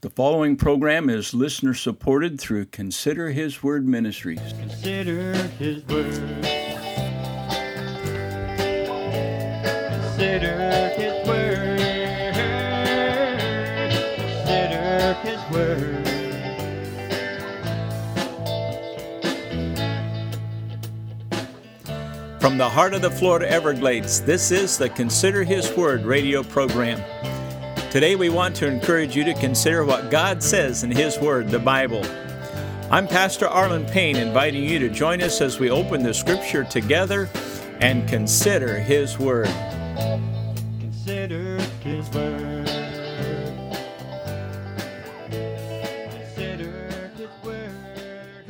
The following program is listener-supported through Consider His Word Ministries. Consider His Word. Consider His Word. Consider His Word. From the heart of the Florida Everglades, this is the Consider His Word radio program. Today we want to encourage you to consider what God says in His Word, the Bible. I'm Pastor Arlen Payne, inviting you to join us as we open the Scripture together and consider His Word. Consider His Word. Consider His Word.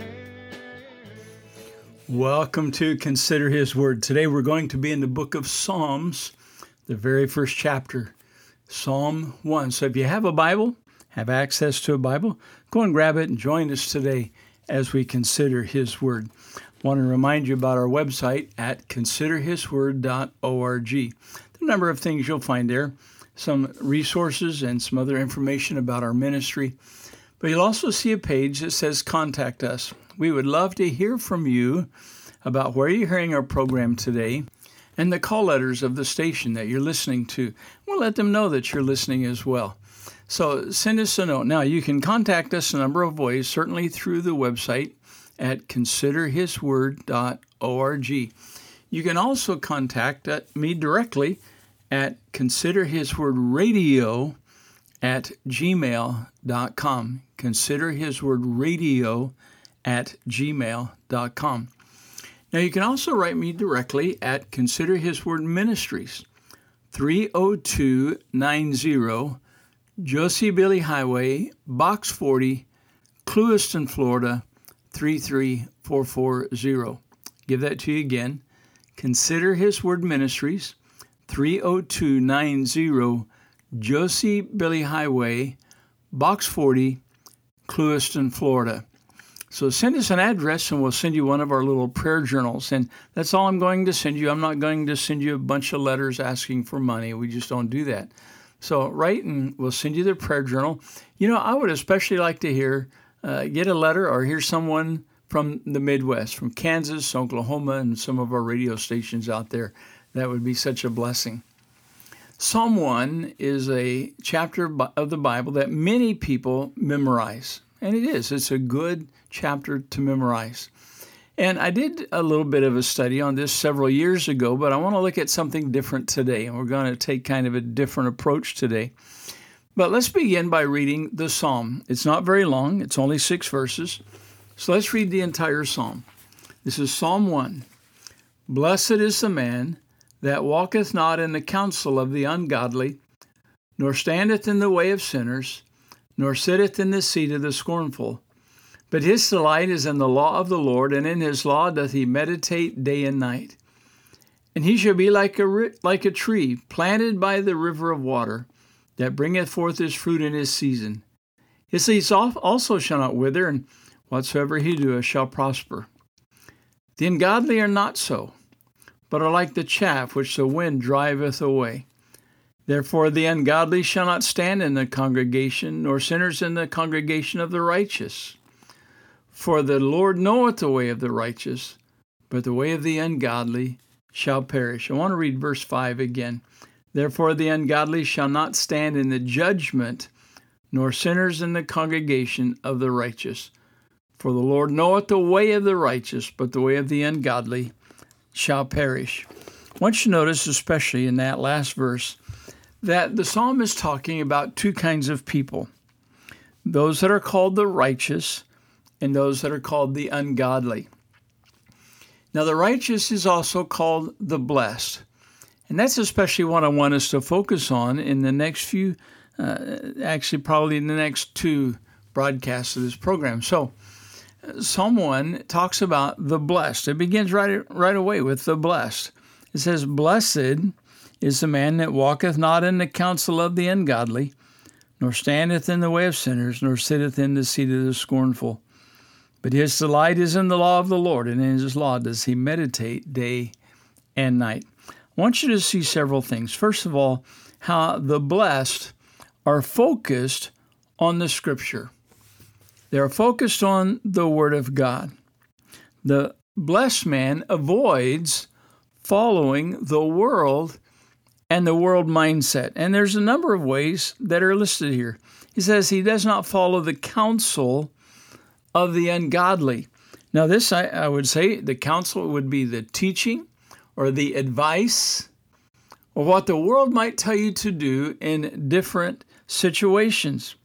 Welcome to Consider His Word. Today we're going to be in the book of Psalms, the very first chapter. Psalm 1. So if you have a Bible, have access to a Bible, go and grab it and join us today as we consider His Word. I want to remind you about our website at considerhisword.org. There are a number of things you'll find there, some resources and some other information about our ministry. But you'll also see a page that says Contact Us. We would love to hear from you about where you're hearing our program today, and the call letters of the station that you're listening to. We'll let them know that you're listening as well. So send us a note. Now, you can contact us a number of ways, certainly through the website at considerhisword.org. You can also contact me directly at considerhiswordradio@gmail.com. considerhiswordradio@gmail.com. Now, you can also write me directly at Consider His Word Ministries, 30290 Josie Billie Highway, Box 40, Clewiston, Florida, 33440. Give that to you again. Consider His Word Ministries, 30290 Josie Billie Highway, Box 40, Clewiston, Florida. So send us an address and we'll send you one of our little prayer journals. And that's all I'm going to send you. I'm not going to send you a bunch of letters asking for money. We just don't do that. So write and we'll send you the prayer journal. You know, I would especially like to get a letter or hear someone from the Midwest, from Kansas, Oklahoma, and some of our radio stations out there. That would be such a blessing. Psalm 1 is a chapter of the Bible that many people memorize. And it is. It's a good chapter to memorize. And I did a little bit of a study on this several years ago, but I want to look at something different today. And we're going to take kind of a different approach today. But let's begin by reading the psalm. It's not very long. It's only 6 verses. So let's read the entire psalm. This is Psalm 1. Blessed is the man that walketh not in the counsel of the ungodly, nor standeth in the way of sinners, nor sitteth in the seat of the scornful. But his delight is in the law of the Lord, and in his law doth he meditate day and night. And he shall be like a tree planted by the river of water, that bringeth forth his fruit in his season. His leaves also shall not wither, and whatsoever he doeth shall prosper. The ungodly are not so, but are like the chaff which the wind driveth away. Therefore the ungodly shall not stand in the congregation, nor sinners in the congregation of the righteous. For the Lord knoweth the way of the righteous, but the way of the ungodly shall perish. I want to read verse 5 again. Therefore the ungodly shall not stand in the judgment, nor sinners in the congregation of the righteous. For the Lord knoweth the way of the righteous, but the way of the ungodly shall perish. I want you to notice, especially in that last verse, that the psalm is talking about two kinds of people, those that are called the righteous and those that are called the ungodly. Now, the righteous is also called the blessed, and that's especially what I want us to focus on in the next few, probably in the next 2 broadcasts of this program. So, Psalm 1 talks about the blessed. It begins right away with the blessed. It says, Blessed is the man that walketh not in the counsel of the ungodly, nor standeth in the way of sinners, nor sitteth in the seat of the scornful. But his delight is in the law of the Lord, and in his law does he meditate day and night. I want you to see several things. First of all, how the blessed are focused on the Scripture. They're focused on the Word of God. The blessed man avoids following the world and the world mindset. And there's a number of ways that are listed here. He says he does not follow the counsel of the ungodly. Now this, I would say, the counsel would be the teaching or the advice or what the world might tell you to do in different situations.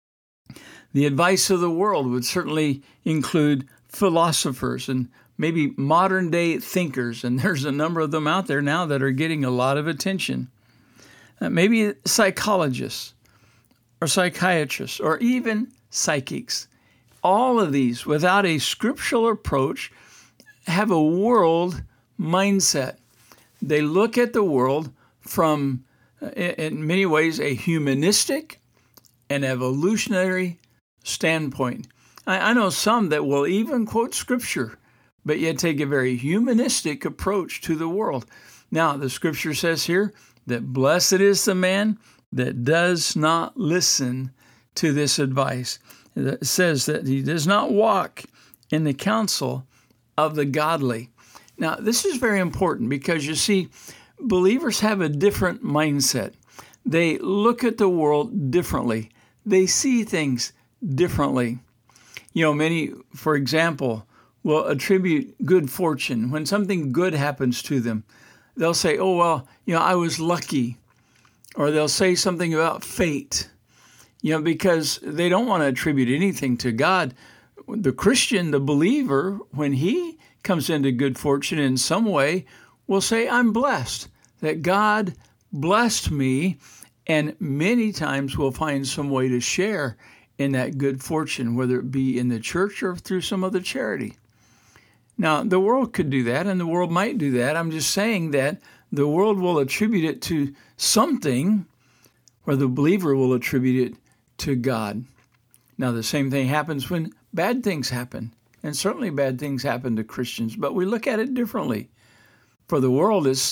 The advice of the world would certainly include philosophers and maybe modern day thinkers, and there's a number of them out there now that are getting a lot of attention. Maybe psychologists or psychiatrists or even psychics. All of these, without a scriptural approach, have a world mindset. They look at the world from, in many ways, a humanistic and evolutionary standpoint. I know some that will even quote scripture, but yet take a very humanistic approach to the world. Now, the scripture says here that blessed is the man that does not listen to this advice. It says that he does not walk in the counsel of the godly. Now, this is very important because you see, believers have a different mindset. They look at the world differently. They see things differently. You know, many, for example, will attribute good fortune. When something good happens to them, they'll say, oh, well, I was lucky. Or they'll say something about fate, because they don't want to attribute anything to God. The Christian, the believer, when he comes into good fortune in some way, will say, I'm blessed, that God blessed me, and many times we'll find some way to share in that good fortune, whether it be in the church or through some other charity. Now, the world could do that, and the world might do that. I'm just saying that the world will attribute it to something, where the believer will attribute it to God. Now, the same thing happens when bad things happen, and certainly bad things happen to Christians, but we look at it differently. For the world, it's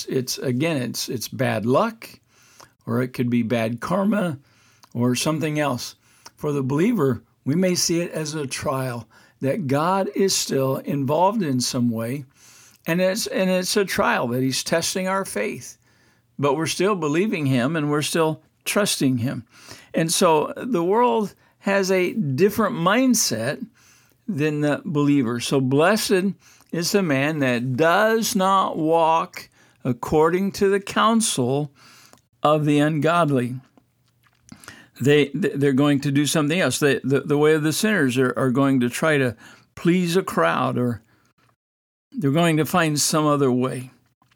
bad luck, or it could be bad karma, or something else. For the believer, we may see it as a trial, that God is still involved in some way, and it's a trial that he's testing our faith. But we're still believing him, and we're still trusting him. And so the world has a different mindset than the believer. So blessed is the man that does not walk according to the counsel of the ungodly. They're going to do something else. The way of the sinners are going to try to please a crowd, or they're going to find some other way.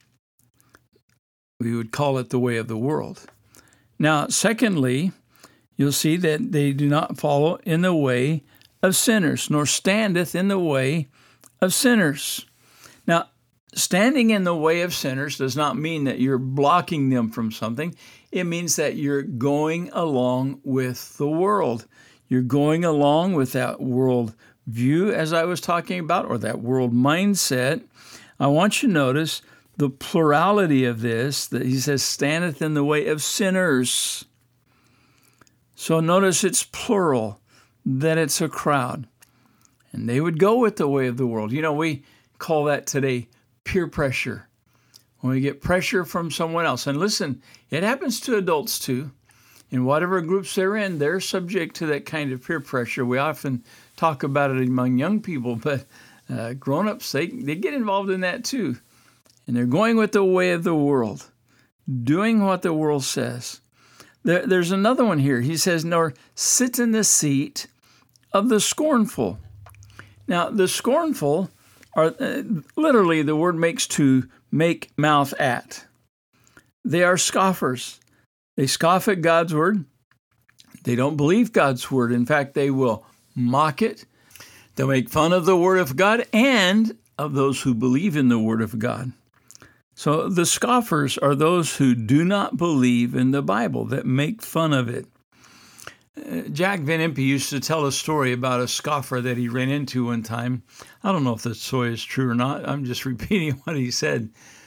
We would call it the way of the world. Now, secondly, you'll see that they do not follow in the way of sinners, nor standeth in the way of sinners. Now, standing in the way of sinners does not mean that you're blocking them from something. It means that you're going along with the world. You're going along with that world view, as I was talking about, or that world mindset. I want you to notice the plurality of this, that he says, standeth in the way of sinners. So notice it's plural, that it's a crowd. And they would go with the way of the world. We call that today peer pressure. When we get pressure from someone else. And listen, it happens to adults too. In whatever groups they're in, they're subject to that kind of peer pressure. We often talk about it among young people, but grown-ups, they get involved in that too. And they're going with the way of the world, doing what the world says. There's another one here. He says, nor sit in the seat of the scornful. Now, the scornful are literally the word makes to make mouth at. They are scoffers. They scoff at God's word. They don't believe God's word. In fact, they will mock it. They'll make fun of the word of God and of those who believe in the word of God. So the scoffers are those who do not believe in the Bible, that make fun of it. Jack Van Impe used to tell a story about a scoffer that he ran into one time. I don't know if this story is true or not. I'm just repeating what he said.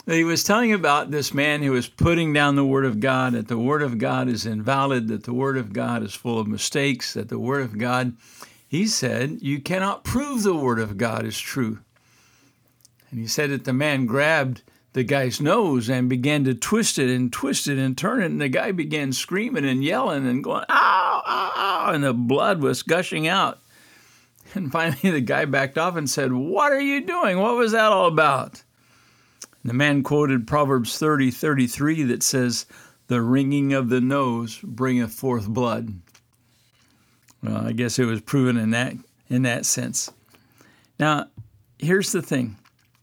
He was telling about this man who was putting down the Word of God, that the Word of God is invalid, that the Word of God is full of mistakes, that the Word of God, he said, you cannot prove the Word of God is true. And he said that the man grabbed the guy's nose and began to twist it and turn it, and the guy began screaming and yelling and going, ow, ow, ow, and the blood was gushing out. And finally the guy backed off and said, what are you doing? What was that all about? The man quoted Proverbs 30:33 that says, the wringing of the nose bringeth forth blood. Well, I guess it was proven in that sense. Now, here's the thing.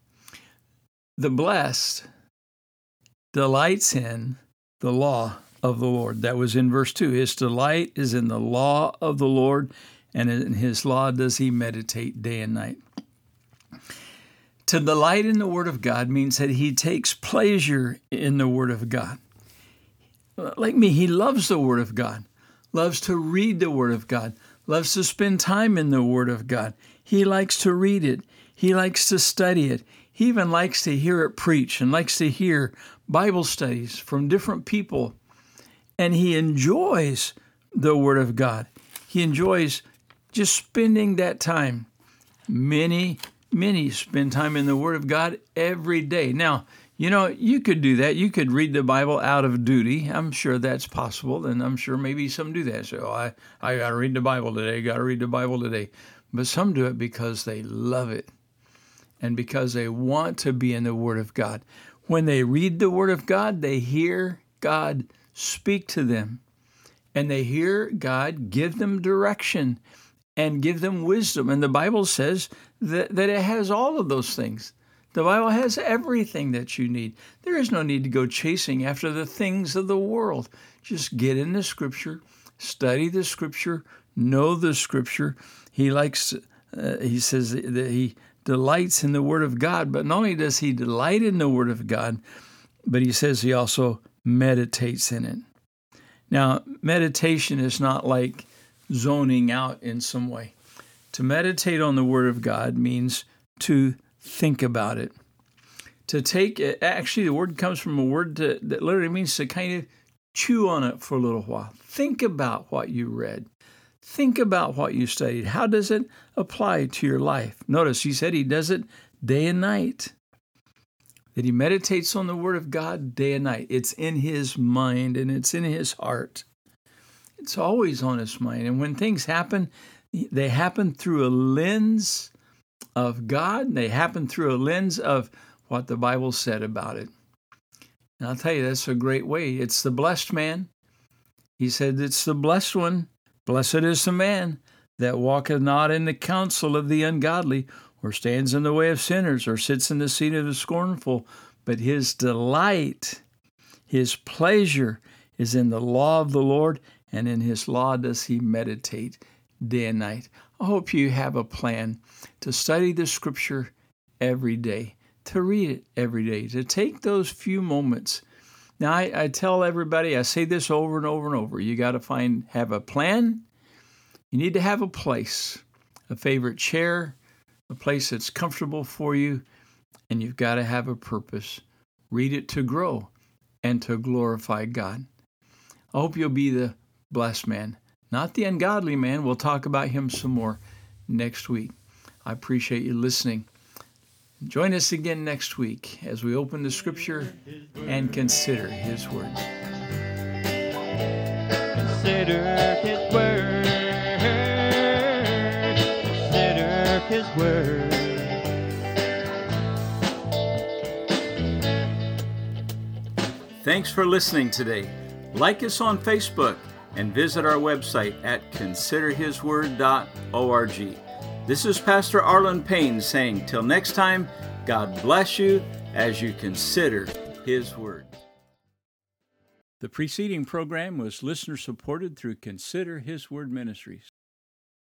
The blessed delights in the law of the Lord. That was in verse 2. His delight is in the law of the Lord, and in his law does he meditate day and night. To delight in the Word of God means that he takes pleasure in the Word of God. Like me, he loves the Word of God, loves to read the Word of God, loves to spend time in the Word of God. He likes to read it. He likes to study it. He even likes to hear it preached and likes to hear Bible studies from different people. And he enjoys the Word of God. He enjoys just spending that time. Many spend time in the Word of God every day. Now, you could do that. You could read the Bible out of duty. I'm sure that's possible, and I'm sure maybe some do that. So I got to read the Bible today, But some do it because they love it and because they want to be in the Word of God. When they read the Word of God, they hear God speak to them, and they hear God give them direction and give them wisdom. And the Bible says that it has all of those things. The Bible has everything that you need. There is no need to go chasing after the things of the world. Just get in the Scripture, study the Scripture, know the Scripture. He says that he delights in the Word of God, but not only does he delight in the Word of God, but he says he also meditates in it. Now, meditation is not like zoning out in some way. To meditate on the Word of God means to think about it. To take it, actually the word comes from a word that literally means to kind of chew on it for a little while. Think about what you read. Think about what you studied. How does it apply to your life? Notice he said he does it day and night. That he meditates on the Word of God day and night. It's in his mind and it's in his heart. It's always on his mind. And when things happen, they happen through a lens of God. They happen through a lens of what the Bible said about it. And I'll tell you, that's a great way. It's the blessed man. He said, it's the blessed one. Blessed is the man that walketh not in the counsel of the ungodly, or stands in the way of sinners, or sits in the seat of the scornful. But his delight, his pleasure is in the law of the Lord, and in his law does he meditate day and night. I hope you have a plan to study the Scripture every day, to read it every day, to take those few moments. Now, I tell everybody, I say this over and over and over, you got to have a plan. You need to have a place, a favorite chair, a place that's comfortable for you, and you've got to have a purpose. Read it to grow and to glorify God. I hope you'll be the blessed man, not the ungodly man. We'll talk about him some more next week. I appreciate you listening. Join us again next week as we open the Scripture and consider His Word. Consider His Word. Consider His Word. Thanks for listening today. Like us on Facebook and visit our website at considerhisword.org. This is Pastor Arlen Payne saying, till next time, God bless you as you consider His Word. The preceding program was listener-supported through Consider His Word Ministries.